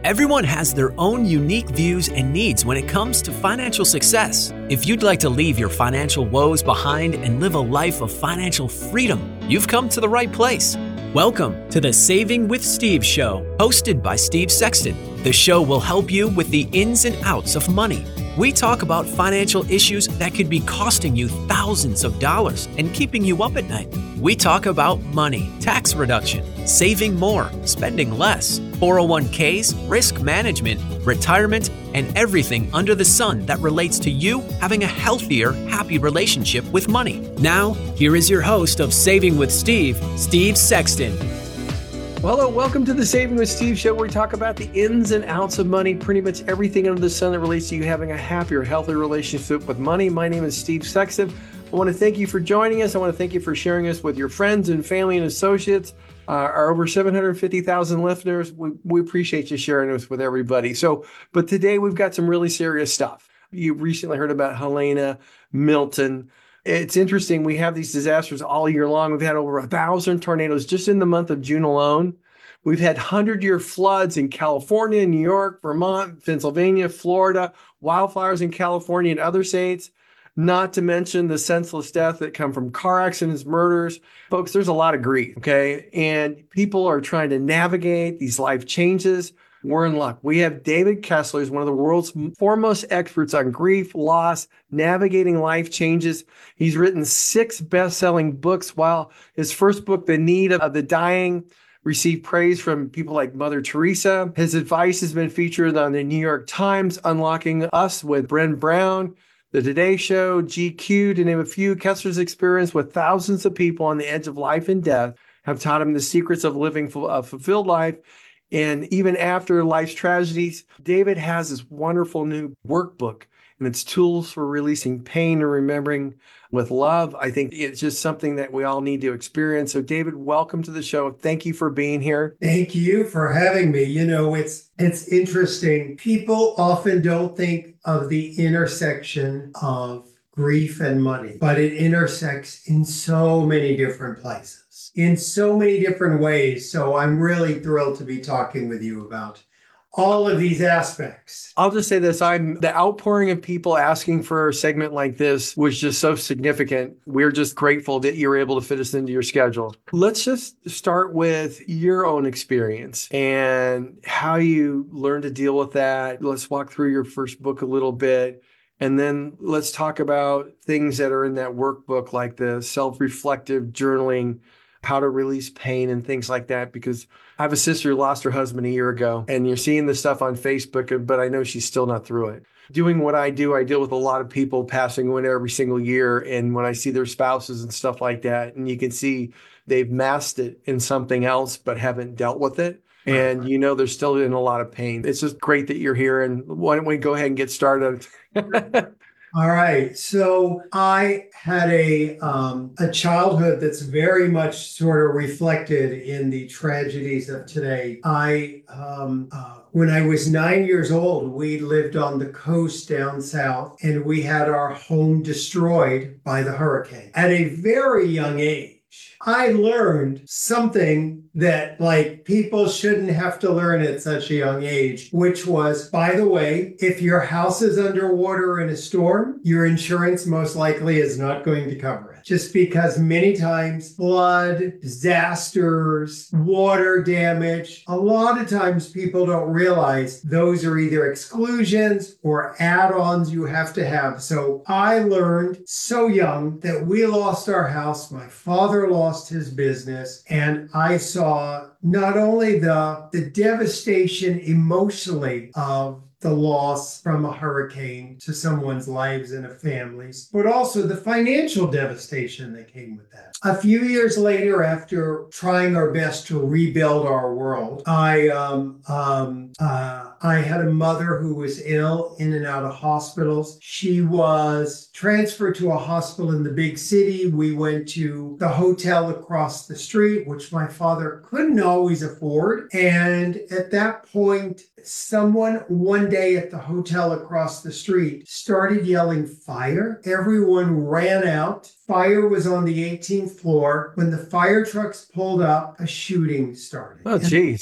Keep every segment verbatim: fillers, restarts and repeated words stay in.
Everyone has their own unique views and needs when it comes to financial success. If you'd like to leave your financial woes behind and live a life of financial freedom, you've come to the right place. Welcome to the Saving with Steve show, hosted by Steve Sexton. The show will help you with the ins and outs of money. We talk about financial issues that could be costing you thousands of dollars and keeping you up at night. We talk about money, tax reduction, saving more, spending less, four oh one k's, risk management, retirement, and everything under the sun that relates to you having a healthier, happy relationship with money. Now, here is your host of Saving with Steve, Steve Sexton. Well, hello, welcome to the Saving with Steve show, where we talk about the ins and outs of money, pretty much everything under the sun that relates to you having a happier, healthier relationship with money. My name is Steve Sexton. I want to thank you for joining us. I want to thank you for sharing us with your friends and family and associates. Uh, our over seven hundred fifty thousand listeners, we, we appreciate you sharing us with everybody. So, but today we've got some really serious stuff. You recently heard about Helene, Milton. It's interesting. We have these disasters all year long. We've had over a thousand tornadoes just in the month of June alone. We've had hundred-year floods in California, New York, Vermont, Pennsylvania, Florida, wildfires in California and other states, not to mention the senseless death that come from car accidents, murders. Folks, there's a lot of grief, okay? And people are trying to navigate these life changes. We're in luck. We have David Kessler, who's one of the world's foremost experts on grief, loss, navigating life changes. He's written six best-selling books, while his first book, The Need of the Dying, received praise from people like Mother Teresa. His advice has been featured on the New York Times, Unlocking Us with Brené Brown, The Today Show, G Q, to name a few. Kessler's experience with thousands of people on the edge of life and death have taught him the secrets of living a fulfilled life. And even after life's tragedies, David has this wonderful new workbook, and it's tools for releasing pain and remembering with love. I think it's just something that we all need to experience. So David, welcome to the show. Thank you for being here. Thank you for having me. You know, it's it's interesting. People often don't think of the intersection of grief and money, but it intersects in so many different places, in so many different ways. So I'm really thrilled to be talking with you about all of these aspects. I'll just say this. I'm the outpouring of people asking for a segment like this was just so significant. We're just grateful that you're able to fit us into your schedule. Let's just start with your own experience and how you learned to deal with that. Let's walk through your first book a little bit. And then let's talk about things that are in that workbook, like the self-reflective journaling, how to release pain and things like that. Because I have a sister who lost her husband a year ago, and you're seeing this stuff on Facebook, but I know she's still not through it. Doing what I do, I deal with a lot of people passing away every single year. And when I see their spouses and stuff like that, and you can see they've masked it in something else, but haven't dealt with it. And you know, they're still in a lot of pain. It's just great that you're here. And why don't we go ahead and get started? All right. So I had a um, a childhood that's very much sort of reflected in the tragedies of today. I, um, uh, when I was nine years old, we lived on the coast down south, and we had our home destroyed by the hurricane. At a very young age, I learned something that, like, people shouldn't have to learn at such a young age, which was, by the way, if your house is underwater in a storm, your insurance most likely is not going to cover it. Just because many times flood, disasters, water damage, a lot of times people don't realize those are either exclusions or add-ons you have to have. So I learned so young that we lost our house. My father lost his business, and I saw not only the, the devastation emotionally of the loss from a hurricane to someone's lives and a family's, but also the financial devastation that came with that. A few years later, after trying our best to rebuild our world, I um, um, uh, I had a mother who was ill, in and out of hospitals. She was transferred to a hospital in the big city. We went to the hotel across the street, which my father couldn't always afford. And at that point, someone one day at the hotel across the street started yelling fire. Everyone ran out. Fire was on the eighteenth floor. When the fire trucks pulled up, a shooting started. Oh, geez.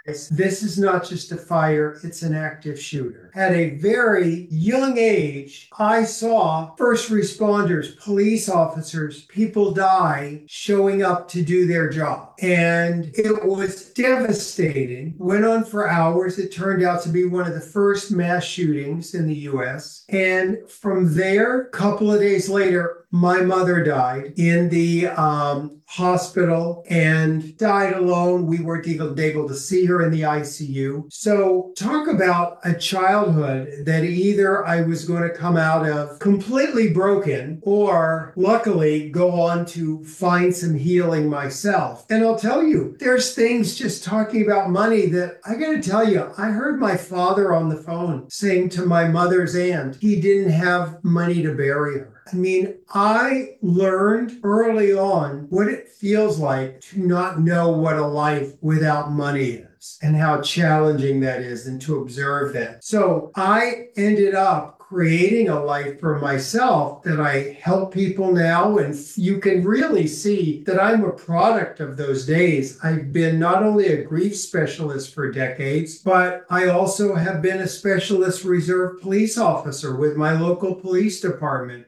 this is not just a fire, it's an active shooter. At a very young age, I saw first responders, police officers, people die showing up to do their job. And it was devastating. Went on for hours. It turned out to be one of the first mass shootings in the U S. And from there, a couple of days later, my mother died in the um, hospital and died alone. We weren't even able to see her in the I C U. So talk about a childhood that either I was going to come out of completely broken or luckily go on to find some healing myself. And I'll tell you, there's things just talking about money that I got to tell you, I heard my father on the phone saying to my mother's aunt, he didn't have money to bury her. I mean, I learned early on what it feels like to not know what a life without money is and how challenging that is and to observe that. So I ended up creating a life for myself that I help people now. And you can really see that I'm a product of those days. I've been not only a grief specialist for decades, but I also have been a specialist reserve police officer with my local police department.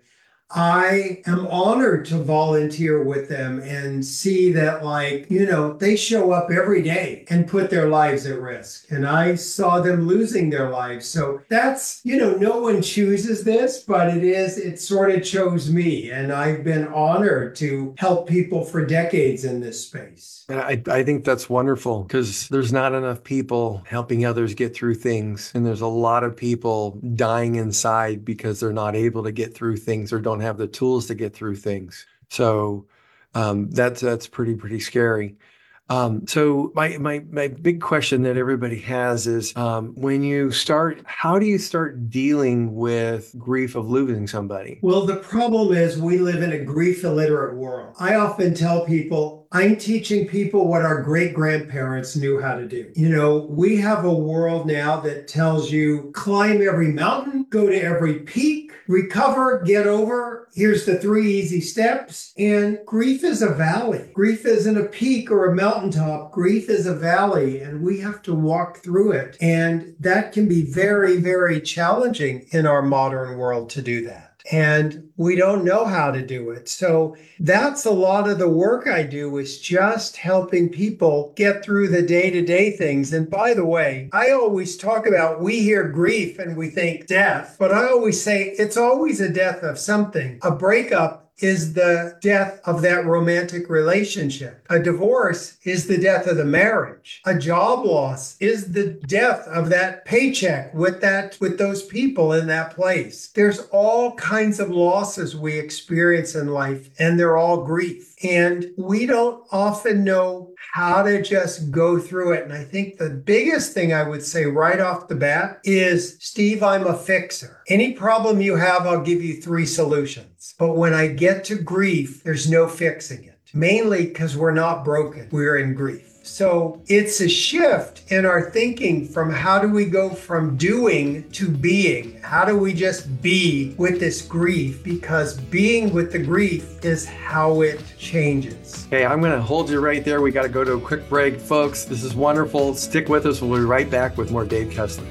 I am honored to volunteer with them and see that, like, you know, they show up every day and put their lives at risk. And I saw them losing their lives. So that's, you know, no one chooses this, but it is, it sort of chose me. And I've been honored to help people for decades in this space. And I, I think that's wonderful because there's not enough people helping others get through things. And there's a lot of people dying inside because they're not able to get through things or don't have the tools to get through things. So um, that's that's pretty, pretty scary. Um, so my, my, my big question that everybody has is um, when you start, how do you start dealing with grief of losing somebody? Well, the problem is we live in a grief illiterate world. I often tell people, I'm teaching people what our great grandparents knew how to do. You know, we have a world now that tells you climb every mountain, go to every peak, recover, get over. Here's the three easy steps. And grief is a valley. Grief isn't a peak or a mountaintop. Grief is a valley, and we have to walk through it. And that can be very, very challenging in our modern world to do that. And we don't know how to do it. So that's a lot of the work I do, is just helping people get through the day-to-day things. And by the way, I always talk about, we hear grief and we think death, but I always say it's always a death of something. A breakup is the death of that romantic relationship. A divorce is the death of the marriage. A job loss is the death of that paycheck with that, with those people in that place. There's all kinds of losses we experience in life, and they're all grief. And we don't often know how to just go through it. And I think the biggest thing I would say right off the bat is, Steve, I'm a fixer. Any problem you have, I'll give you three solutions. But when I get to grief, there's no fixing it. Mainly because we're not broken. We're in grief. So it's a shift in our thinking from how do we go from doing to being? How do we just be with this grief? Because being with the grief is how it changes. Okay, I'm going to hold you right there. We got to go to a quick break, folks. This is wonderful. Stick with us. We'll be right back with more Dave Kessler.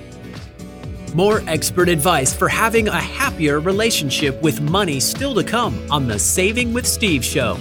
More expert advice for having a happier relationship with money still to come on the Saving with Steve show.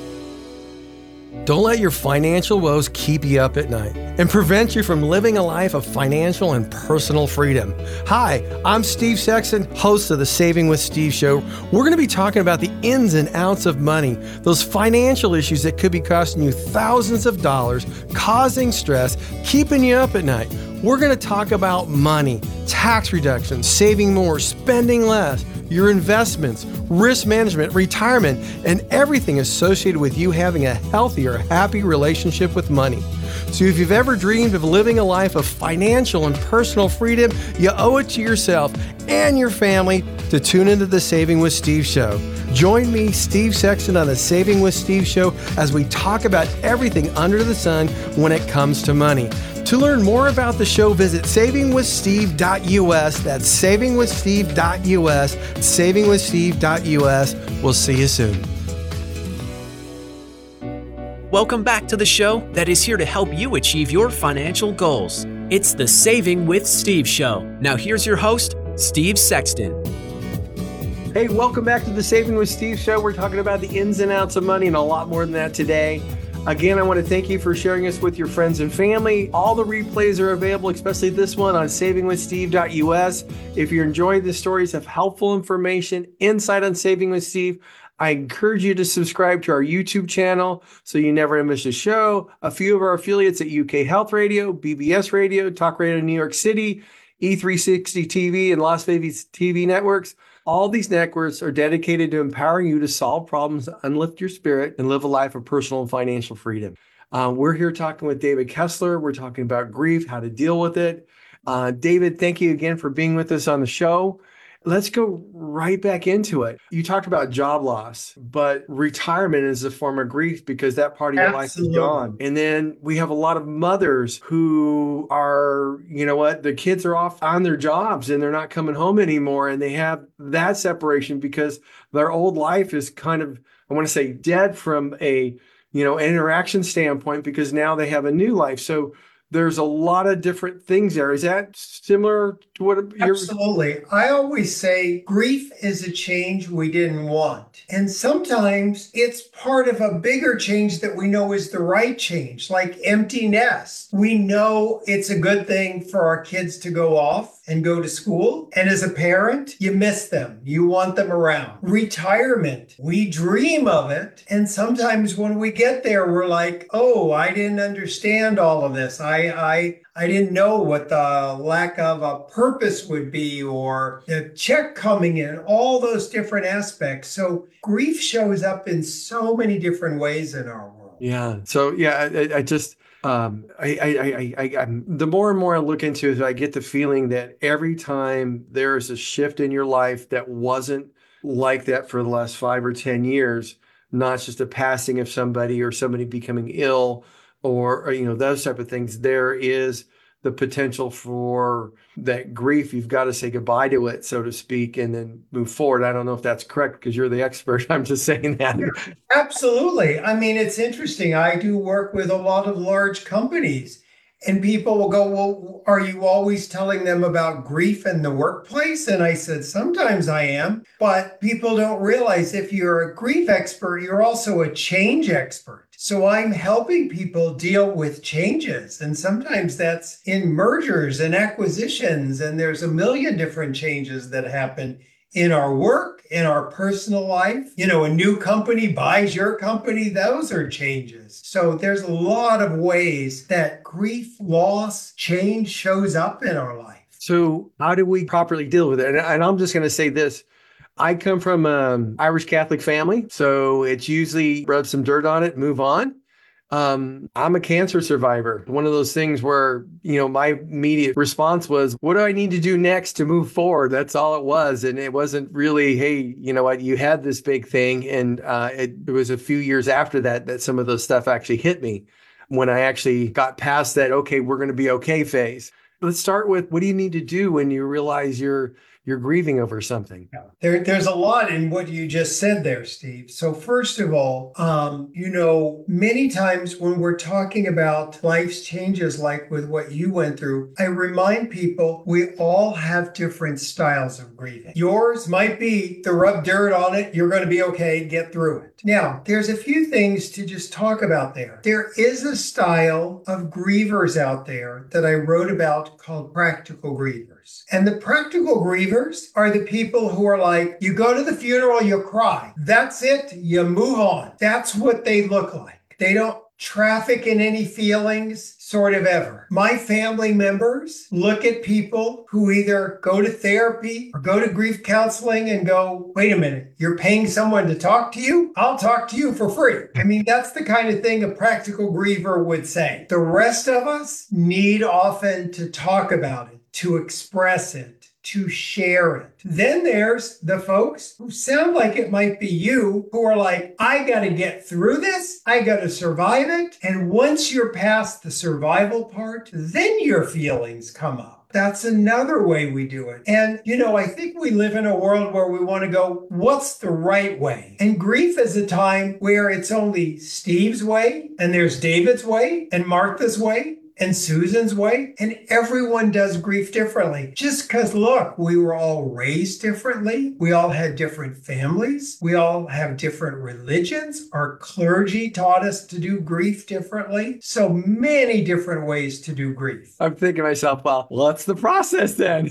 Don't let your financial woes keep you up at night and prevent you from living a life of financial and personal freedom. Hi, I'm Steve Sexton, host of the Saving with Steve show. We're going to be talking about the ins and outs of money, those financial issues that could be costing you thousands of dollars, causing stress, keeping you up at night. We're going to talk about money, tax reduction, saving more, spending less, your investments, risk management, retirement, and everything associated with you having a healthier, happy relationship with money. So if you've ever dreamed of living a life of financial and personal freedom, you owe it to yourself and your family to tune into the Saving with Steve show. Join me, Steve Sexton, on the Saving with Steve show as we talk about everything under the sun when it comes to money. To learn more about the show, visit saving with steve dot u s. That's saving with steve dot u s. saving with steve dot u s. We'll see you soon. Welcome back to the show that is here to help you achieve your financial goals. It's the Saving with Steve Show. Now here's your host, Steve Sexton. Hey, welcome back to the Saving with Steve Show. We're talking about the ins and outs of money and a lot more than that today. Again, I want to thank you for sharing us with your friends and family. All the replays are available, especially this one on saving with steve dot u s. If you're enjoying the stories of helpful information, insight on Saving with Steve, I encourage you to subscribe to our YouTube channel so you never miss a show. A few of our affiliates at U K Health Radio, B B S Radio, Talk Radio New York City, E three sixty T V, and Las Vegas T V networks. All these networks are dedicated to empowering you to solve problems, unlift your spirit, and live a life of personal and financial freedom. Uh, we're here talking with David Kessler. We're talking about grief, how to deal with it. Uh, David, thank you again for being with us on the show. Let's go right back into it. You talked about job loss, but retirement is a form of grief because that part of your Absolutely. life is gone. And then we have a lot of mothers who are, you know what, the kids are off on their jobs and they're not coming home anymore. And they have that separation because their old life is kind of, I want to say, dead from a, you know, an interaction standpoint because now they have a new life. So there's a lot of different things there. Is that similar to what you're... Absolutely. I always say grief is a change we didn't want. And sometimes it's part of a bigger change that we know is the right change, like empty nest. We know it's a good thing for our kids to go off and go to school. And as a parent, you miss them. You want them around. Retirement, we dream of it. And sometimes when we get there, we're like, oh, I didn't understand all of this. I I I didn't know what the lack of a purpose would be or the check coming in, all those different aspects. So grief shows up in so many different ways in our world. Yeah. So yeah, I, I just um I I I, I I'm, the more and more I look into it, I get the feeling that every time there is a shift in your life that wasn't like that for the last five or ten years, not just a passing of somebody or somebody becoming ill or, or you know, those type of things, there is the potential for that grief. You've got to say goodbye to it, so to speak, and then move forward. I don't know if that's correct because you're the expert. I'm just saying that. Absolutely. I mean, it's interesting. I do work with a lot of large companies and people will go, well, are you always telling them about grief in the workplace? And I said, sometimes I am, but people don't realize if you're a grief expert, you're also a change expert. So I'm helping people deal with changes. And sometimes that's in mergers and acquisitions. And there's a million different changes that happen in our work, in our personal life. You know, a new company buys your company. Those are changes. So there's a lot of ways that grief, loss, change shows up in our life. So how do we properly deal with it? And, and I'm just going to say this. I come from an Irish Catholic family, so it's usually rub some dirt on it, move on. Um, I'm a cancer survivor. One of those things where, you know, my immediate response was, what do I need to do next to move forward? That's all it was. And it wasn't really, hey, you know what, you had this big thing. And uh, it, it was a few years after that that some of those stuff actually hit me when I actually got past that, okay, we're going to be okay phase. Let's start with, what do you need to do when you realize you're you're grieving over something? There, there's a lot in what you just said there, Steve. So first of all, um, you know, many times when we're talking about life's changes, like with what you went through, I remind people we all have different styles of grieving. Yours might be the rub dirt on it. You're going to be okay. Get through it. Now, there's a few things to just talk about there. There is a style of grievers out there that I wrote about called practical grievers. And the practical grievers are the people who are like, you go to the funeral, you cry. That's it. You move on. That's what they look like. They don't traffic in any feelings, sort of ever. My family members look at people who either go to therapy or go to grief counseling and go, wait a minute, you're paying someone to talk to you? I'll talk to you for free. I mean, that's the kind of thing a practical griever would say. The rest of us need often to talk about it, to express it, to share it. Then there's the folks who sound like it might be you, who are like, I got to get through this. I got to survive it. And once you're past the survival part, then your feelings come up. That's another way we do it. And, you know, I think we live in a world where we want to go, what's the right way? And grief is a time where it's only Steve's way, and there's David's way, and Martha's way, and Susan's way, and everyone does grief differently. Just because, look, we were all raised differently. We all had different families. We all have different religions. Our clergy taught us to do grief differently. So many different ways to do grief. I'm thinking to myself, well, what's the process then?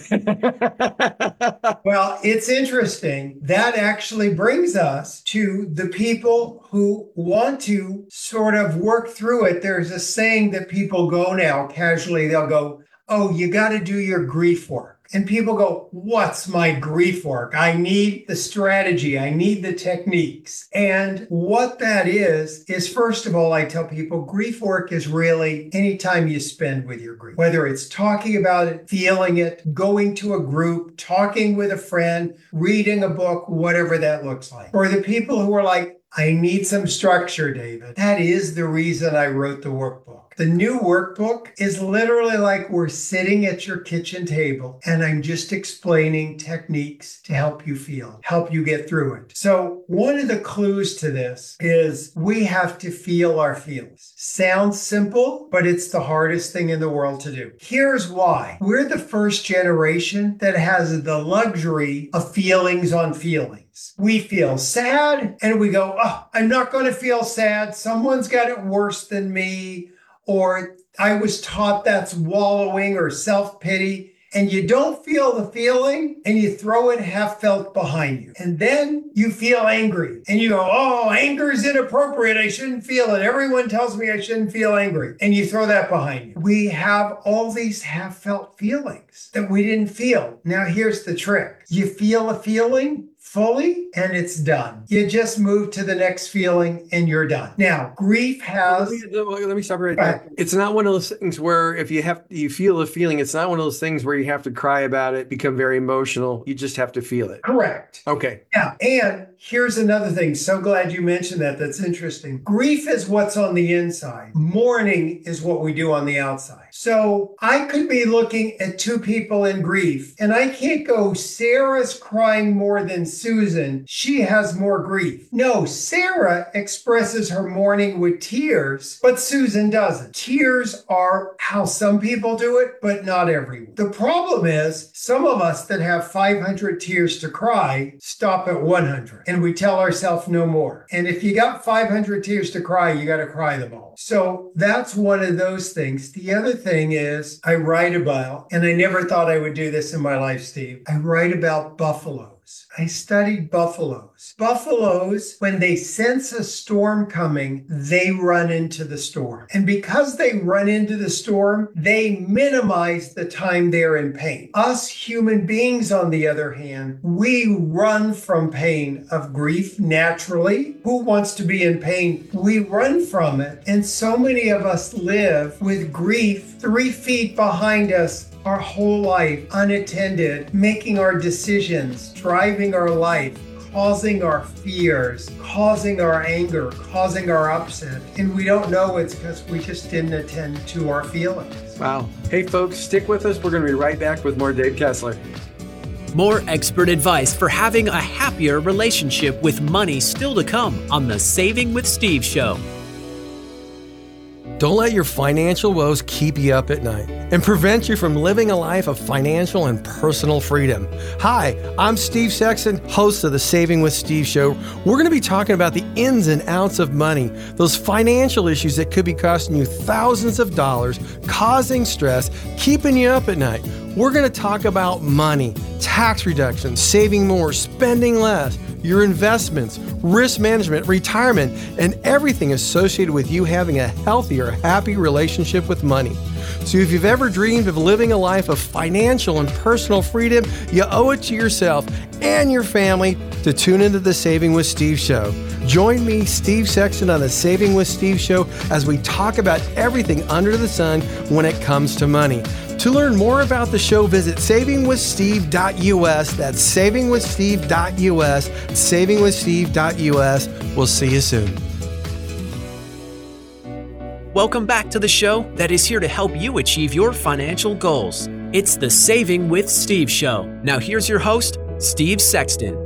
Well, it's interesting. That actually brings us to the people who want to sort of work through it. There's a saying that people go now casually, they'll go, oh, you got to do your grief work. And people go, what's my grief work? I need the strategy. I need the techniques. And what that is, is first of all, I tell people grief work is really any time you spend with your grief, whether it's talking about it, feeling it, going to a group, talking with a friend, reading a book, whatever that looks like. Or the people who are like, I need some structure, David. That is the reason I wrote the workbook. The new workbook is literally like we're sitting at your kitchen table and I'm just explaining techniques to help you feel, help you get through it. So one of the clues to this is we have to feel our feelings. Sounds simple, but it's the hardest thing in the world to do. Here's why. We're the first generation that has the luxury of feelings on feelings. We feel sad and we go, oh, I'm not going to feel sad. Someone's got it worse than me. Or I was taught that's wallowing or self-pity. And you don't feel the feeling and you throw it half felt behind you. And then you feel angry and you go, oh, anger is inappropriate. I shouldn't feel it. Everyone tells me I shouldn't feel angry. And you throw that behind you. We have all these half felt feelings that we didn't feel. Now here's the trick. You feel a feeling fully and it's done. You just move to the next feeling and you're done. Now, grief has... Let me, let me stop right there. It's not one of those things where if you have, you feel a feeling, it's not one of those things where you have to cry about it, become very emotional. You just have to feel it. Correct. Okay. Yeah. And here's another thing. So glad you mentioned that. That's interesting. Grief is what's on the inside. Mourning is what we do on the outside. So I could be looking at two people in grief and I can't go, Sarah's crying more than Susan. She has more grief. No, Sarah expresses her mourning with tears, but Susan doesn't. Tears are how some people do it, but not everyone. The problem is some of us that have five hundred tears to cry stop at one hundred and we tell ourselves no more. And if you got five hundred tears to cry, you got to cry them all. So that's one of those things. The other thing is I write about, and I never thought I would do this in my life, Steve. I write about buffaloes. I studied buffaloes. Buffaloes, when they sense a storm coming, they run into the storm. And because they run into the storm, they minimize the time they're in pain. Us human beings, on the other hand, we run from pain of grief naturally. Who wants to be in pain? We run from it. And so many of us live with grief three feet behind us our whole life, unattended, making our decisions, driving our life, causing our fears, causing our anger, causing our upset. And we don't know it's because we just didn't attend to our feelings. Wow. Hey, folks, stick with us. We're going to be right back with more Dave Kessler. More expert advice for having a happier relationship with money still to come on the Saving with Steve show. Don't let your financial woes keep you up at night and prevent you from living a life of financial and personal freedom. Hi, I'm Steve Sexton, host of the Saving with Steve show. We're going to be talking about the ins and outs of money, those financial issues that could be costing you thousands of dollars, causing stress, keeping you up at night. We're going to talk about money, tax reduction, saving more, spending less, your investments, risk management, retirement, and everything associated with you having a healthier, happy relationship with money. So if you've ever dreamed of living a life of financial and personal freedom, you owe it to yourself and your family to tune into the Saving with Steve show. Join me, Steve Sexton, on the Saving with Steve show as we talk about everything under the sun when it comes to money. To learn more about the show, visit saving with steve dot u s. That's saving with steve dot u s. saving with steve dot u s. We'll see you soon. Welcome back to the show that is here to help you achieve your financial goals. It's the Saving with Steve show. Now here's your host, Steve Sexton.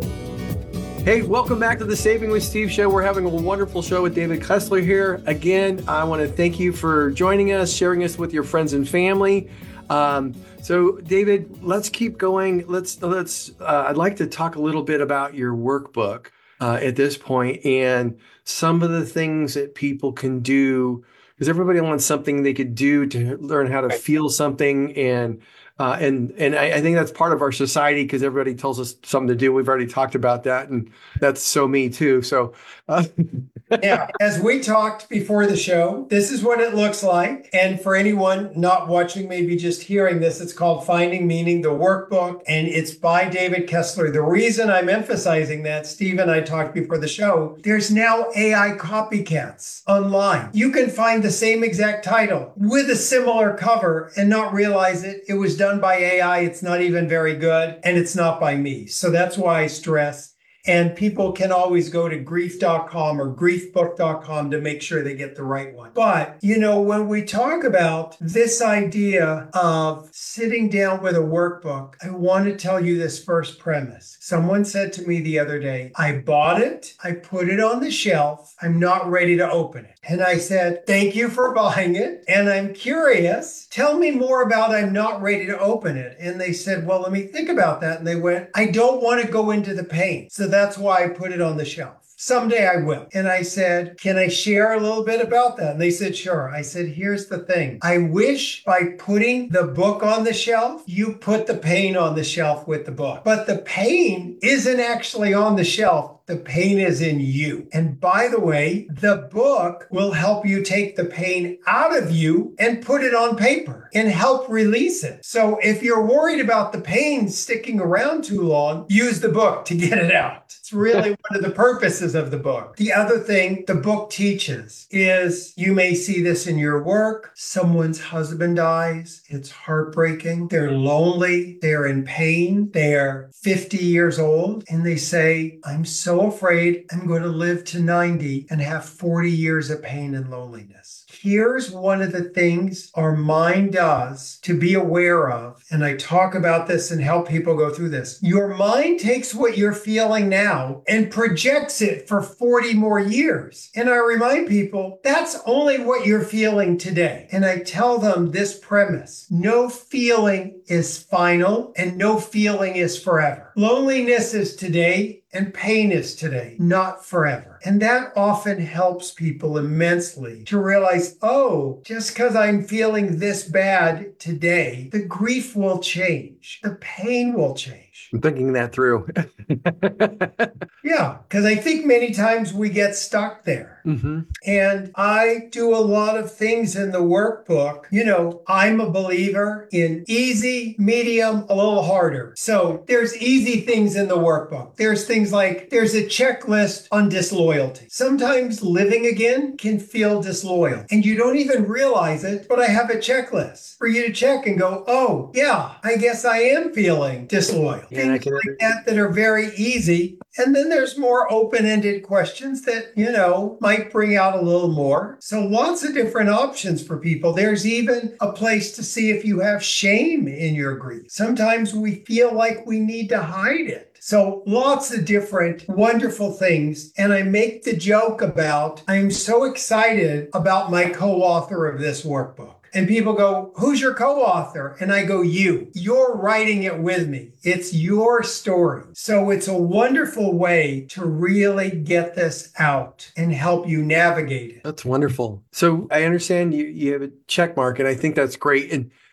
Hey, welcome back to the Saving with Steve show. We're having a wonderful show with David Kessler here. Again, I want to thank you for joining us, sharing us with your friends and family. Um, so David, let's keep going. Let's, let's, uh, I'd like to talk a little bit about your workbook uh, at this point and some of the things that people can do, because everybody wants something they could do to learn how to feel something. And Uh, and and I, I think that's part of our society because everybody tells us something to do. We've already talked about that, and that's so me too. So, uh, yeah, as we talked before the show, this is what it looks like. And for anyone not watching, maybe just hearing this, it's called Finding Meaning, the workbook, and it's by David Kessler. The reason I'm emphasizing that, Steve and I talked before the show, there's now A I copycats online. You can find the same exact title with a similar cover and not realize it. It was done by A I. It's not even very good, and it's not by me. So that's why I stress. And people can always go to grief dot com or grief book dot com to make sure they get the right one. But, you know, when we talk about this idea of sitting down with a workbook, I want to tell you this first premise. Someone said to me the other day, I bought it, I put it on the shelf, I'm not ready to open it. And I said, thank you for buying it. And I'm curious, tell me more about I'm not ready to open it. And they said, well, let me think about that. And they went, I don't want to go into the pain. So that's why I put it on the shelf. Someday I will. And I said, can I share a little bit about that? And they said, sure. I said, here's the thing. I wish by putting the book on the shelf, you put the pain on the shelf with the book. But the pain isn't actually on the shelf. The pain is in you. And by the way, the book will help you take the pain out of you and put it on paper and help release it. So if you're worried about the pain sticking around too long, use the book to get it out. It's really one of the purposes of the book. The other thing the book teaches is, you may see this in your work, someone's husband dies. It's heartbreaking. They're lonely. They're in pain. They're fifty years old. And they say, I'm so afraid I'm going to live to ninety and have forty years of pain and loneliness. Here's one of the things our mind does to be aware of, and I talk about this and help people go through this. Your mind takes what you're feeling now and projects it for forty more years. And I remind people, that's only what you're feeling today. And I tell them this premise: no feeling is final and no feeling is forever. Loneliness is today and pain is today, not forever. And that often helps people immensely to realize, oh, just because I'm feeling this bad today, the grief will change. The pain will change. I'm thinking that through. Yeah, because I think many times we get stuck there. Mm-hmm. And I do a lot of things in the workbook. You know, I'm a believer in easy, medium, a little harder. So there's easy things in the workbook. There's things like, there's a checklist on disloyalty. Sometimes living again can feel disloyal and you don't even realize it, but I have a checklist for you to check and go, oh, yeah, I guess I am feeling disloyal. Yeah, things like that that are very easy. And then there's more open-ended questions that, you know, might bring out a little more. So lots of different options for people. There's even a place to see if you have shame in your grief. Sometimes we feel like we need to hide it. So lots of different wonderful things. And I make the joke about, I'm so excited about my co-author of this workbook. And people go, who's your co-author? And I go, you. You're writing it with me. It's your story. So it's a wonderful way to really get this out and help you navigate it. That's wonderful. So I understand you, you have a check mark, and I think that's great. And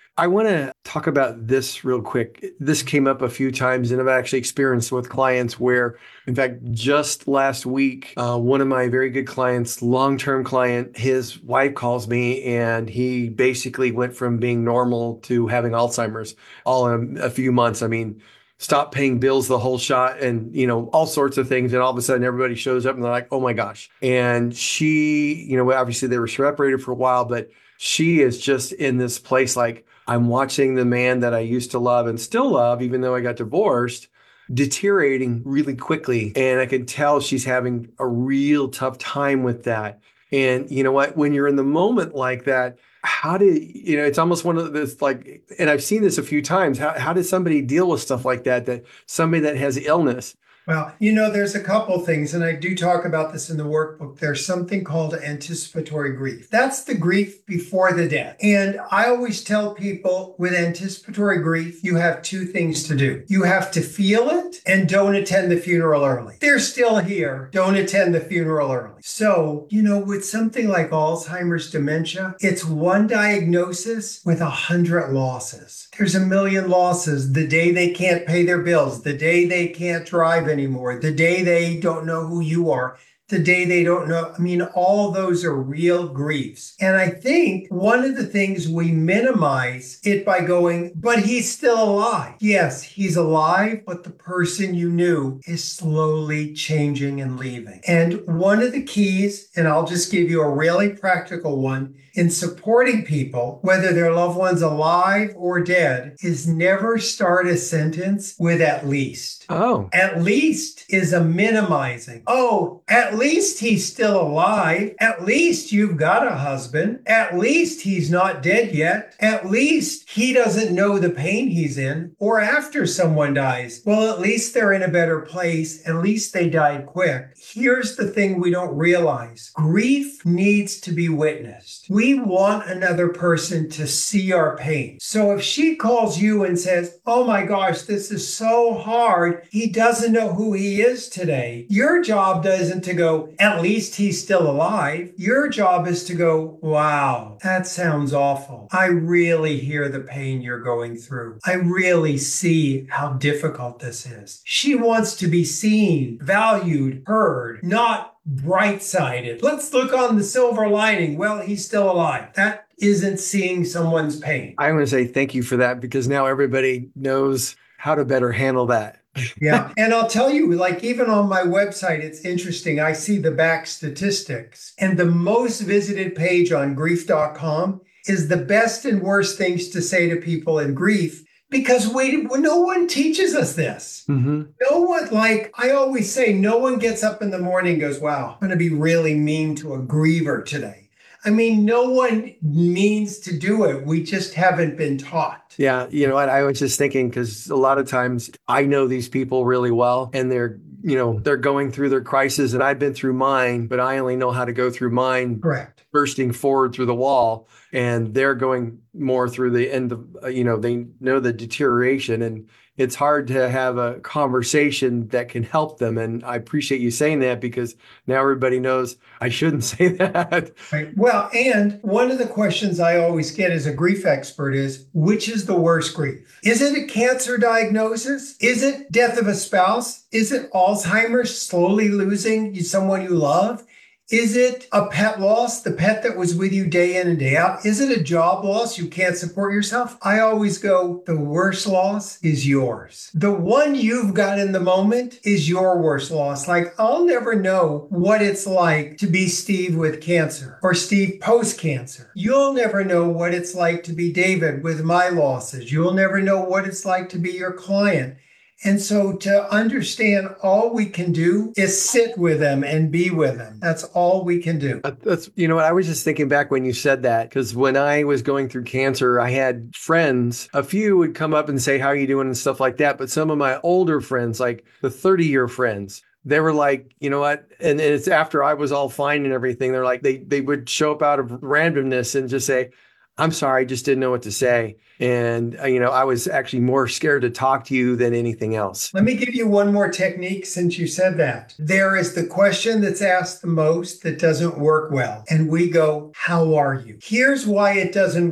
I want to talk about this real quick. This came up a few times, and I've actually experienced with clients where, in fact, just last week, uh, one of my very good clients, long-term client, his wife calls me, and he basically went from being normal to having Alzheimer's all in a, a few months. I mean, stop paying bills the whole shot and, you know, all sorts of things. And all of a sudden everybody shows up and they're like, oh my gosh. And she, you know, obviously they were separated for a while, but she is just in this place like, I'm watching the man that I used to love and still love, even though I got divorced, deteriorating really quickly. And I can tell she's having a real tough time with that. And you know what? When you're in the moment like that, how do you know, it's almost one of those like, and I've seen this a few times. How, how does somebody deal with stuff like that, that somebody that has illness? Well, you know, there's a couple things, and I do talk about this in the workbook. There's something called anticipatory grief. That's the grief before the death. And I always tell people with anticipatory grief, you have two things to do. You have to feel it and don't attend the funeral early. They're still here. Don't attend the funeral early. So, you know, with something like Alzheimer's dementia, it's one diagnosis with a hundred losses. There's a million losses the day they can't pay their bills, the day they can't drive anymore, the day they don't know who you are, the day they don't know. I mean, all those are real griefs. And I think one of the things we minimize it by going, but he's still alive. Yes, he's alive, but the person you knew is slowly changing and leaving. And one of the keys, and I'll just give you a really practical one, in supporting people, whether their loved one's alive or dead, is never start a sentence with at least. Oh. At least is a minimizing. Oh, at least he's still alive. At least you've got a husband. At least he's not dead yet. At least he doesn't know the pain he's in. Or after someone dies, well, at least they're in a better place. At least they died quick. Here's the thing we don't realize. Grief needs to be witnessed. We want another person to see our pain. So if she calls you and says, oh my gosh, this is so hard, he doesn't know who he is today. Your job isn't to go, at least he's still alive. Your job is to go, wow, that sounds awful. I really hear the pain you're going through. I really see how difficult this is. She wants to be seen, valued, heard, not bright-sided. Let's look on the silver lining. Well, he's still alive. That isn't seeing someone's pain. I want to say thank you for that, because now everybody knows how to better handle that. Yeah. And I'll tell you, like, even on my website, it's interesting. I see the back statistics, and the most visited page on grief dot com is the best and worst things to say to people in grief. Because we, no one teaches us this. Mm-hmm. No one, like I always say, no one gets up in the morning and goes, wow, I'm going to be really mean to a griever today. I mean, no one means to do it. We just haven't been taught. Yeah. You know what? I was just thinking, because a lot of times I know these people really well, and they're, you know, they're going through their crisis, and I've been through mine, but I only know how to go through mine. Correct. Bursting forward through the wall, and they're going more through the end of, you know, they know the deterioration, and it's hard to have a conversation that can help them. And I appreciate you saying that, because now everybody knows I shouldn't say that. Right. Well, and one of the questions I always get as a grief expert is, which is the worst grief? Is it a cancer diagnosis? Is it death of a spouse? Is it Alzheimer's, slowly losing someone you love? Is it a pet loss, the pet that was with you day in and day out? Is it a job loss? You can't support yourself? I always go, the worst loss is yours. The one you've got in the moment is your worst loss. Like, I'll never know what it's like to be Steve with cancer or Steve post-cancer. You'll never know what it's like to be David with my losses. You'll never know what it's like to be your client. And so to understand, all we can do is sit with them and be with them. That's all we can do. That's, you know what, I was just thinking back when you said that, because when I was going through cancer, I had friends, a few would come up and say, how are you doing and stuff like that. But some of my older friends, like the thirty year friends, they were like, you know what? And it's after I was all fine and everything. They're like, they, they would show up out of randomness and just say, I'm sorry, I just didn't know what to say. And, uh, you know, I was actually more scared to talk to you than anything else. Let me give you one more technique since you said that. There is the question that's asked the most that doesn't work well. And we go, how are you? Here's why it doesn't work.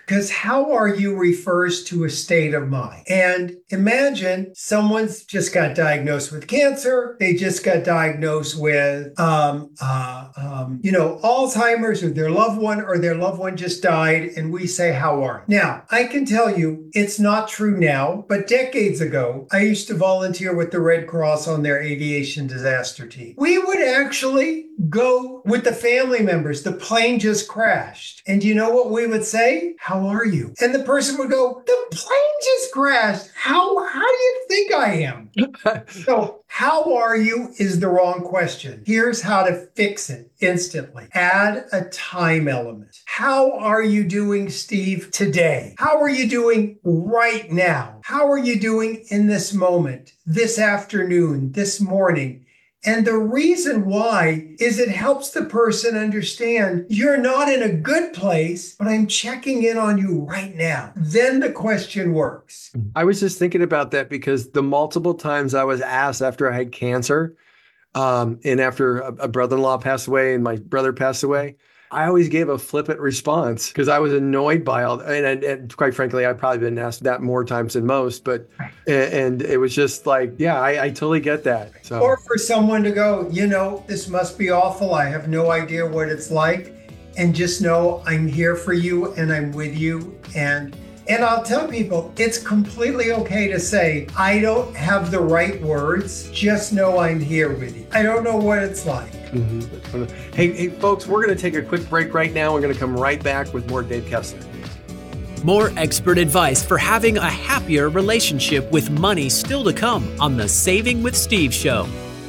Because how are you refers to a state of mind. And imagine someone's just got diagnosed with cancer. They just got diagnosed with, um, uh, um, you know, Alzheimer's, or their loved one, or their loved one just died. And we say, how are you? Now, I can tell you it's not true now, but decades ago, I used to volunteer with the Red Cross on their aviation disaster team. We would actually go with the family members. The plane just crashed. And you know what we would say? How are you? And the person would go, the plane just crashed. How, how do you think I am? So how are you is the wrong question. Here's how to fix it instantly. Add a time element. How are you doing, Steve, today? How are you doing right now? How are you doing in this moment, this afternoon, this morning? And the reason why is it helps the person understand you're not in a good place, but I'm checking in on you right now. Then the question works. I was just thinking about that because the multiple times I was asked after I had cancer, um, and after a, a brother-in-law passed away and my brother passed away, I always gave a flippant response because I was annoyed by all, and, and, and quite frankly, I've probably been asked that more times than most, but, and, and it was just like, yeah, I, I totally get that. So. Or for someone to go, you know, this must be awful. I have no idea what it's like. And just know I'm here for you and I'm with you. And And I'll tell people, it's completely okay to say, I don't have the right words, just know I'm here with you. I don't know what it's like. Mm-hmm. Hey, hey, folks, we're going to take a quick break right now. We're going to come right back with more Dave Kessler. More expert advice for having a happier relationship with money still to come on the Saving with Steve show.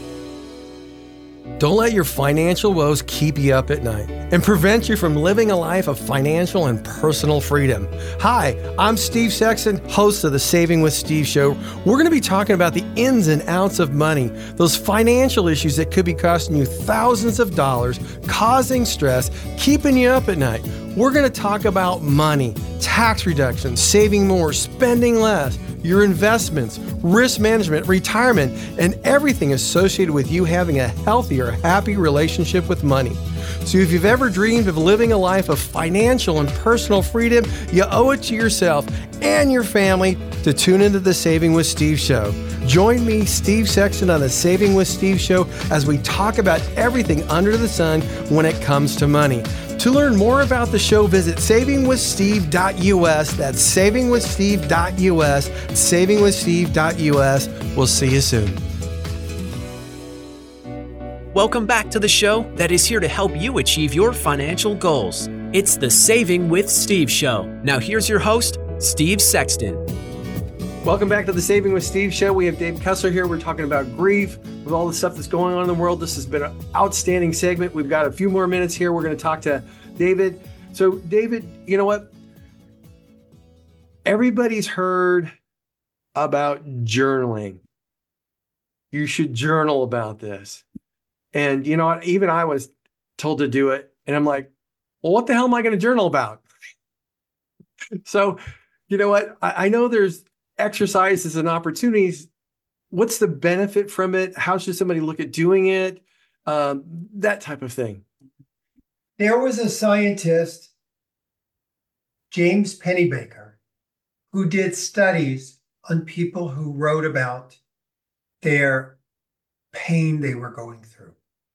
Don't let your financial woes keep you up at night and prevent you from living a life of financial and personal freedom. Hi, I'm Steve Sexton, host of the Saving with Steve show. We're going to be talking about the ins and outs of money, those financial issues that could be costing you thousands of dollars, causing stress, keeping you up at night. We're going to talk about money, tax reduction, saving more, spending less, your investments, risk management, retirement, and everything associated with you having a healthier, happy relationship with money. So if you've ever dreamed of living a life of financial and personal freedom, you owe it to yourself and your family to tune into the Saving with Steve show. Join me, Steve Sexton, on the Saving with Steve show as we talk about everything under the sun when it comes to money. To learn more about the show, visit saving with steve dot u s. That's saving with steve dot u s, saving with steve dot u s. We'll see you soon. Welcome back to the show that is here to help you achieve your financial goals. It's the Saving with Steve show. Now here's your host, Steve Sexton. Welcome back to the Saving with Steve show. We have Dave Kessler here. We're talking about grief with all the stuff that's going on in the world. This has been an outstanding segment. We've got a few more minutes here. We're going to talk to David. So David, you know what? Everybody's heard about journaling. You should journal about this. And you know what? Even I was told to do it. And I'm like, well, what the hell am I going to journal about? So, you know what? I, I know there's exercises and opportunities. What's the benefit from it? How should somebody look at doing it? Um, that type of thing. There was a scientist, James Pennebaker, who did studies on people who wrote about their pain they were going through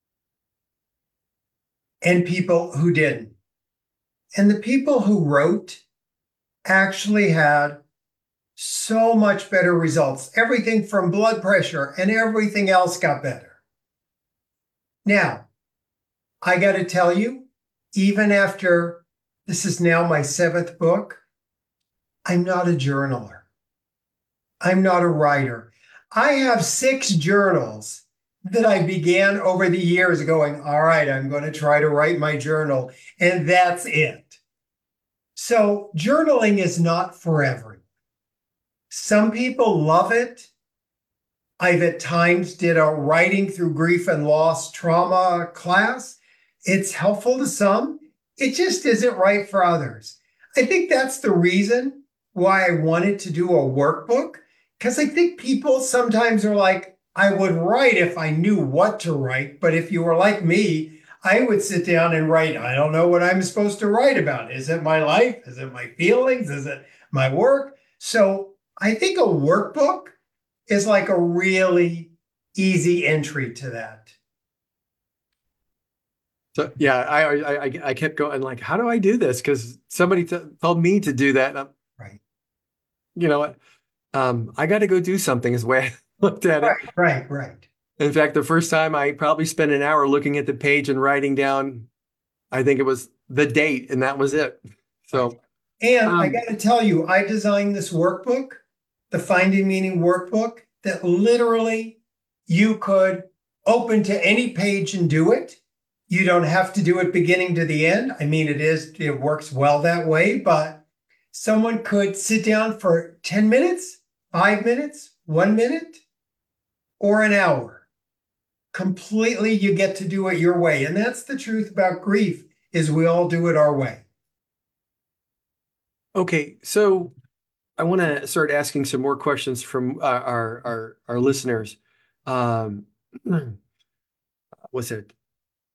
and people who didn't. And the people who wrote actually had so much better results. Everything from blood pressure and everything else got better. Now, I got to tell you, even after this is now my seventh book, I'm not a journaler. I'm not a writer. I have six journals that I began over the years going, all right, I'm going to try to write my journal, and that's it. So journaling is not for everyone. Some people love it. I've at times did a writing through grief and loss trauma class. It's helpful to some. It just isn't right for others. I think that's the reason why I wanted to do a workbook, because I think people sometimes are like, I would write if I knew what to write. But if you were like me, I would sit down and write. I don't know what I'm supposed to write about. Is it my life? Is it my feelings? Is it my work? So I think a workbook is like a really easy entry to that. So yeah, I, I I kept going like, how do I do this? Because somebody t- told me to do that. And I'm, Right. You know what? Um, I got to go do something is the way I looked at it. Right, right, right. In fact, the first time I probably spent an hour looking at the page and writing down, I think it was the date, and that was it. So, and um, I got to tell you, I designed this workbook, the Finding Meaning workbook, that literally you could open to any page and do it. You don't have to do it beginning to the end. I mean, it is, it works well that way, but someone could sit down for ten minutes, five minutes, one minute, or an hour. Completely, you get to do it your way. And that's the truth about grief, is we all do it our way. Okay, so I want to start asking some more questions from uh, our, our our listeners. Um, what's it?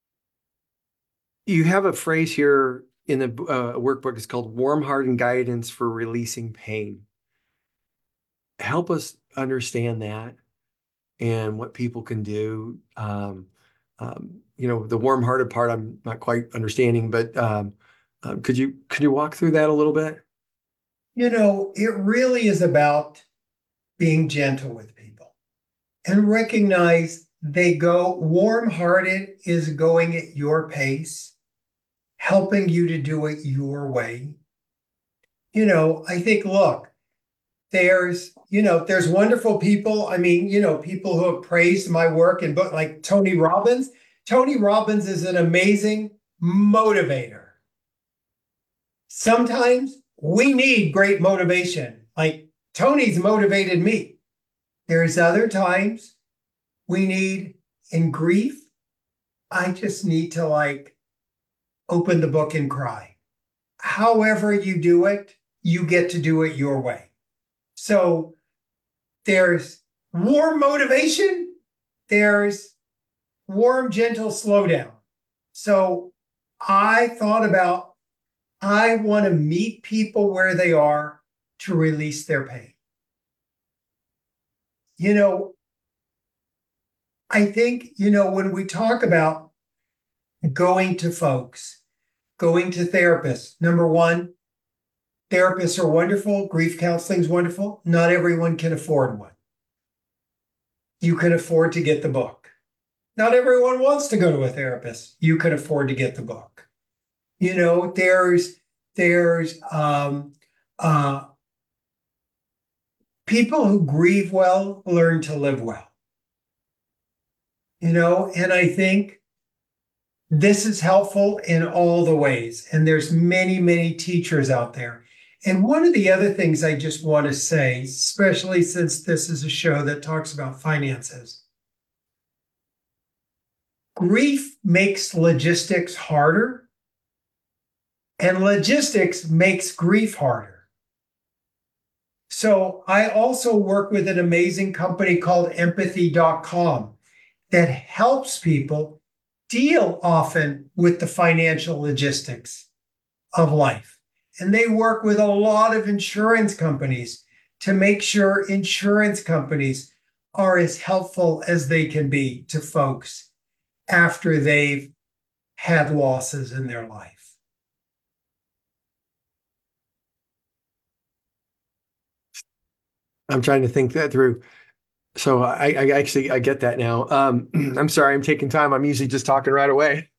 You have a phrase here in the uh, workbook. It's called "Warm Heart and Guidance for Releasing Pain." Help us understand that and what people can do. Um, um, you know, the warm-hearted part, I'm not quite understanding, but um, um, could you could you walk through that a little bit? You know, it really is about being gentle with people and recognize they go warm-hearted is going at your pace, helping you to do it your way. You know, I think, look, there's, you know, there's wonderful people. I mean, you know, people who have praised my work and book, like Tony Robbins. Tony Robbins is an amazing motivator. Sometimes we need great motivation. Like Tony's motivated me. There's other times we need, in grief, I just need to like open the book and cry. However you do it, you get to do it your way. So there's warm motivation, there's warm, gentle slowdown. So I thought about, I want to meet people where they are to release their pain. You know, I think, you know, when we talk about going to folks, going to therapists, number one, therapists are wonderful. Grief counseling is wonderful. Not everyone can afford one. You can afford to get the book. Not everyone wants to go to a therapist. You can afford to get the book. You know, there's there's um, uh, people who grieve well learn to live well. You know, and I think this is helpful in all the ways. And there's many, many teachers out there. And one of the other things I just want to say, especially since this is a show that talks about finances, grief makes logistics harder, and logistics makes grief harder. So I also work with an amazing company called empathy dot com that helps people deal often with the financial logistics of life. And they work with a lot of insurance companies to make sure insurance companies are as helpful as they can be to folks after they've had losses in their life. I'm trying to think that through. So I, I actually, I get that now. Um, I'm sorry, I'm taking time. I'm usually just talking right away.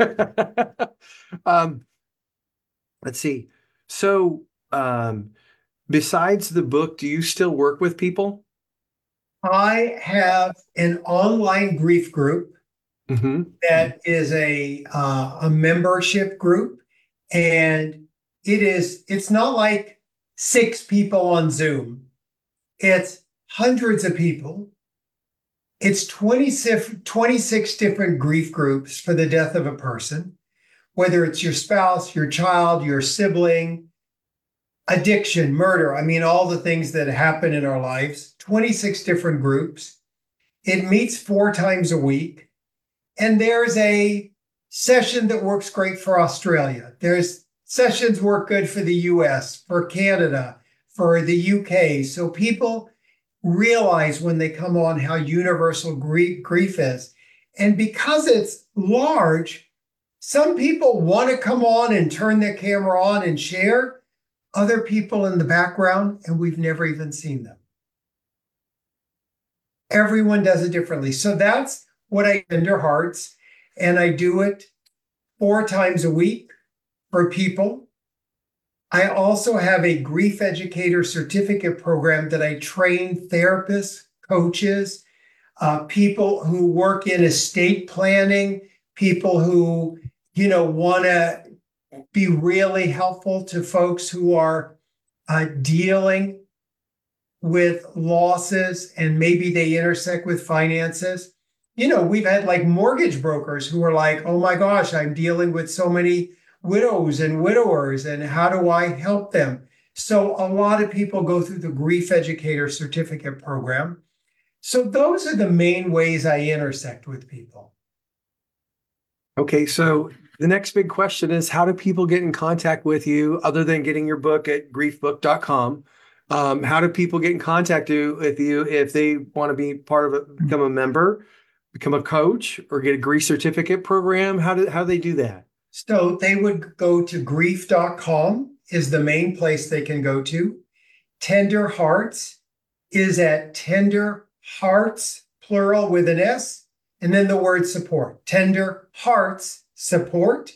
um, let's see. So um, besides the book, do you still work with people? I have an online grief group Mm-hmm. that is a uh, a membership group, and it is it's not like six people on Zoom. It's hundreds of people. It's twenty-six, twenty-six different grief groups for the death of a person, whether it's your spouse, your child, your sibling, addiction, murder. I mean, all the things that happen in our lives, twenty-six different groups. It meets four times a week. And there's a session that works great for Australia. There's sessions work good for the U S, for Canada, for the U K. So people realize when they come on how universal grief, grief is. And because it's large, some people want to come on and turn their camera on and share. Other people in the background, and we've never even seen them. Everyone does it differently. So that's what I Tender Hearts, and I do it four times a week for people. I also have a grief educator certificate program that I train therapists, coaches, uh, people who work in estate planning, people who, you know, want to be really helpful to folks who are uh, dealing with losses and maybe they intersect with finances. You know, we've had like mortgage brokers who are like, oh my gosh, I'm dealing with so many widows and widowers, and how do I help them? So a lot of people go through the Grief Educator Certificate program. So those are the main ways I intersect with people. Okay, so the next big question is, how do people get in contact with you other than getting your book at grief book dot com? Um, how do people get in contact with you if they want to be part of it, become a member, become a coach, or get a grief certificate program? How do how do they do that? So they would go to grief dot com is the main place they can go to. Tender Hearts is at Tender Hearts, plural with an S, and then the word support. Tender Hearts Support.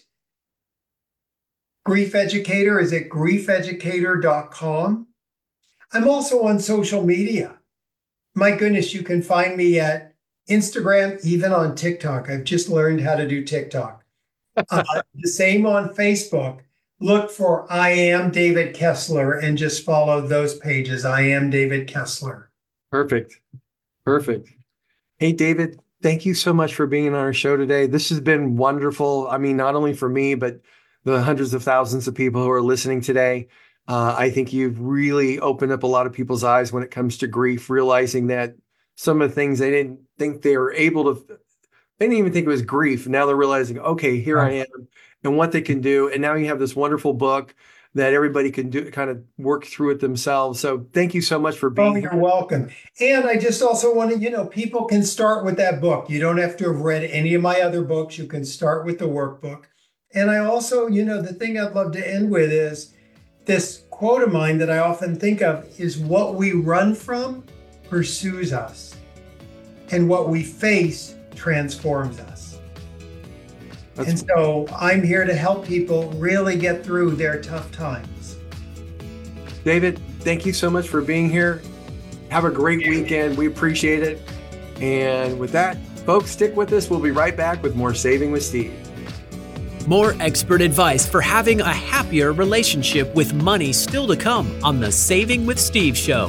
Grief Educator is at grief educator dot com. I'm also on social media. My goodness, you can find me at Instagram, even on TikTok. I've just learned how to do TikTok. Uh, the same on Facebook. Look for I Am David Kessler and just follow those pages. I Am David Kessler. Perfect. Perfect. Hey, David, thank you so much for being on our show today. This has been wonderful. I mean, not only for me, but the hundreds of thousands of people who are listening today. Uh, I think you've really opened up a lot of people's eyes when it comes to grief, realizing that some of the things they didn't think they were able to, they didn't even think it was grief. Now they're realizing, okay, here I am and what they can do. And now you have this wonderful book that everybody can do, kind of work through it themselves. So thank you so much for being oh, here. You're welcome. And I just also want to, you know, people can start with that book. You don't have to have read any of my other books. You can start with the workbook. And I also, you know, the thing I'd love to end with is this quote of mine that I often think of is, what we run from pursues us, and what we face transforms us. That's and so I'm here to help people really get through their tough times. David, thank you so much for being here. Have a great weekend. We appreciate it. And with that, folks, stick with us. We'll be right back with more Saving with Steve. More expert advice for having a happier relationship with money still to come on the Saving with Steve show.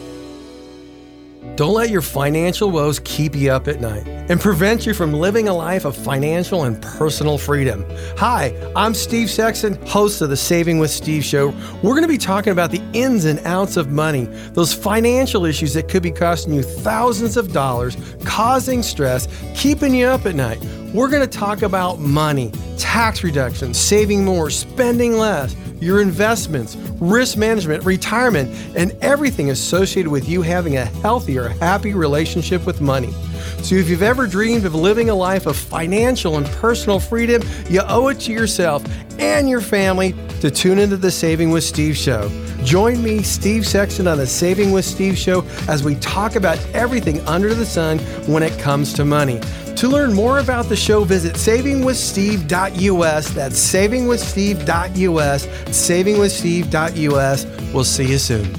Don't let your financial woes keep you up at night and prevent you from living a life of financial and personal freedom. Hi, I'm Steve Sexton, host of the Saving with Steve show. We're going to be talking about the ins and outs of money, those financial issues that could be costing you thousands of dollars, causing stress, keeping you up at night. We're going to talk about money, tax reduction, saving more, spending less, your investments, risk management, retirement, and everything associated with you having a healthier, happy relationship with money. So if you've ever dreamed of living a life of financial and personal freedom, you owe it to yourself and your family to tune into the Saving with Steve show. Join me, Steve Sexton, on the Saving with Steve show as we talk about everything under the sun when it comes to money. To learn more about the show, visit saving with steve dot U S. That's saving with steve dot U S, saving with steve dot U S. We'll see you soon.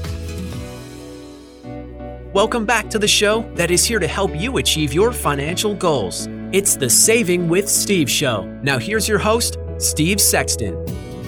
Welcome back to the show that is here to help you achieve your financial goals. It's the Saving with Steve show. Now here's your host, Steve Sexton.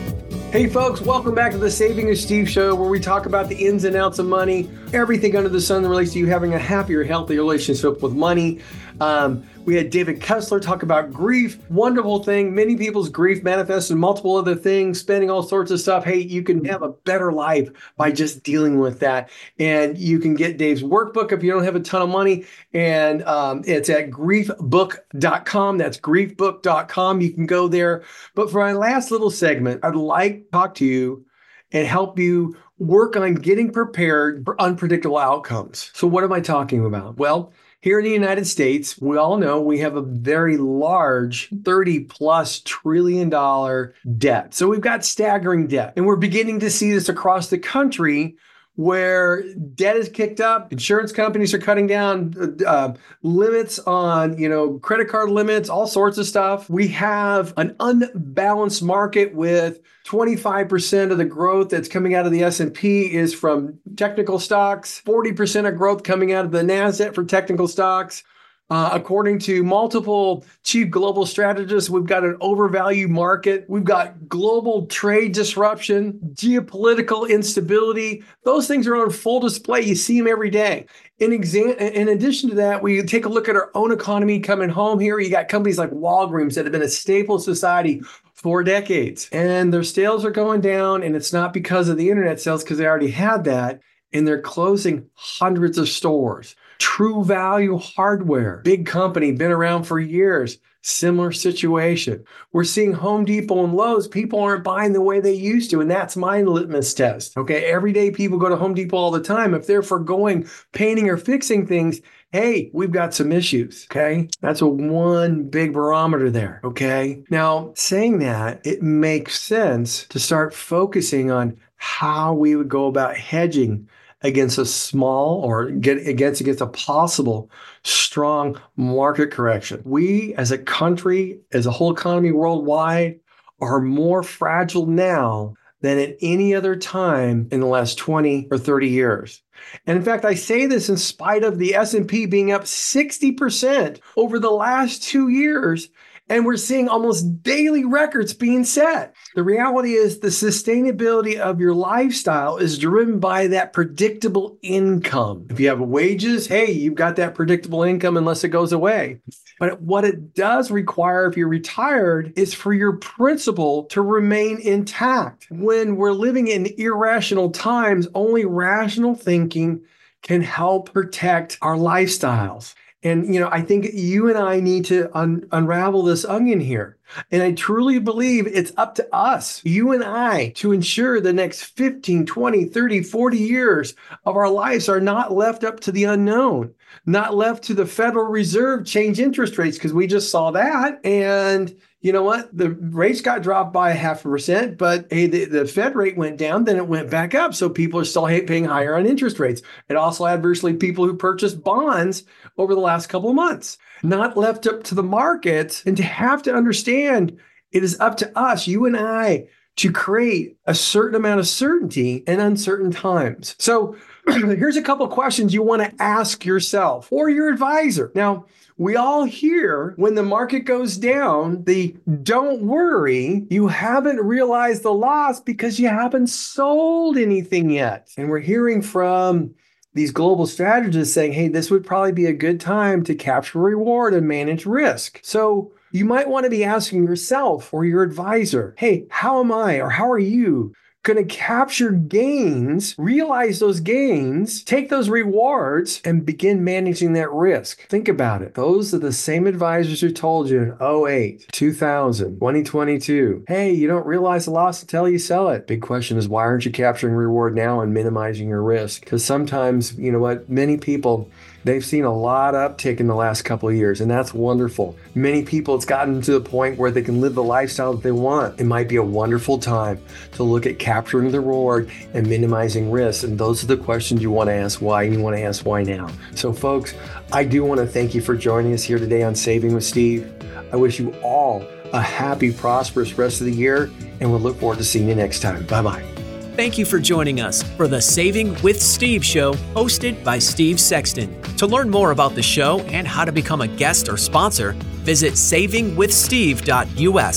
Hey folks, welcome back to the Saving with Steve show, where we talk about the ins and outs of money, everything under the sun that relates to you having a happier, healthier relationship with money. Um, we had David Kessler talk about grief, wonderful thing. Many people's grief manifests in multiple other things, spending all sorts of stuff. Hey, you can have a better life by just dealing with that. And you can get Dave's workbook if you don't have a ton of money. And um, it's at grief book dot com. That's grief book dot com. You can go there. But for our last little segment, I'd like to talk to you and help you work on getting prepared for unpredictable outcomes. So what am I talking about? Well, here in the United States, we all know we have a very large thirty plus trillion dollar debt. So we've got staggering debt. And we're beginning to see this across the country, where debt is kicked up, insurance companies are cutting down uh, limits on, you know, credit card limits, all sorts of stuff. We have an unbalanced market with twenty-five percent of the growth that's coming out of the S and P is from technical stocks, forty percent of growth coming out of the NASDAQ for technical stocks. Uh, according to multiple chief global strategists, we've got an overvalued market. We've got global trade disruption, geopolitical instability. Those things are on full display. You see them every day. In, exam- in addition to that, we take a look at our own economy coming home here. You got companies like Walgreens that have been a staple of society for decades, and their sales are going down. And it's not because of the internet sales, because they already had that. And they're closing hundreds of stores. True Value Hardware, big company, been around for years, similar situation. We're seeing Home Depot and Lowe's, people aren't buying the way they used to, and that's my litmus test. Okay, every day people go to Home Depot all the time. If they're forgoing painting or fixing things, hey, we've got some issues, okay? That's a one big barometer there, okay? Now, saying that, it makes sense to start focusing on how we would go about hedging against a small or get against against a possible strong market correction. We as a country, as a whole economy worldwide, are more fragile now than at any other time in the last twenty or thirty years. And in fact, I say this in spite of the S and P being up sixty percent over the last two years. And we're seeing almost daily records being set. The reality is the sustainability of your lifestyle is driven by that predictable income. If you have wages, hey, you've got that predictable income unless it goes away. But what it does require if you're retired is for your principal to remain intact. When we're living in irrational times, only rational thinking can help protect our lifestyles. And, you know, I think you and I need to un- unravel this onion here. And I truly believe it's up to us, you and I, to ensure the next fifteen, twenty, thirty, forty years of our lives are not left up to the unknown, not left to the Federal Reserve change interest rates, because we just saw that. And you know what? The rates got dropped by a half a percent, but hey, the, the Fed rate went down, then it went back up. So people are still paying higher on interest rates. It also adversely people who purchased bonds over the last couple of months, not left up to the markets. And to have to understand, it is up to us, you and I, to create a certain amount of certainty in uncertain times. So here's a couple of questions you want to ask yourself or your advisor. Now, we all hear when the market goes down, the don't worry, you haven't realized the loss because you haven't sold anything yet. And we're hearing from these global strategists saying, hey, this would probably be a good time to capture reward and manage risk. So you might want to be asking yourself or your advisor, hey, how am I or how are you going to capture gains, realize those gains, take those rewards, and begin managing that risk? Think about it. Those are the same advisors who told you in oh eight, two thousand, twenty twenty-two, hey, you don't realize the loss until you sell it. Big question is, why aren't you capturing reward now and minimizing your risk? Because sometimes, you know what, many people, they've seen a lot of uptick in the last couple of years, and that's wonderful. Many people, it's gotten to the point where they can live the lifestyle that they want. It might be a wonderful time to look at capturing the reward and minimizing risk. And those are the questions you want to ask why, and you want to ask why now. So folks, I do want to thank you for joining us here today on Saving with Steve. I wish you all a happy, prosperous rest of the year, and we'll look forward to seeing you next time. Bye-bye. Thank you for joining us for the Saving with Steve show, hosted by Steve Sexton. To learn more about the show and how to become a guest or sponsor, visit saving with steve dot u s.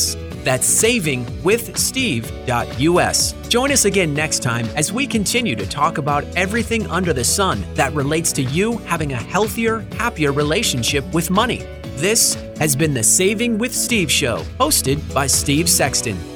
That's saving with steve dot u s. Join us again next time as we continue to talk about everything under the sun that relates to you having a healthier, happier relationship with money. This has been the Saving with Steve Show, hosted by Steve Sexton.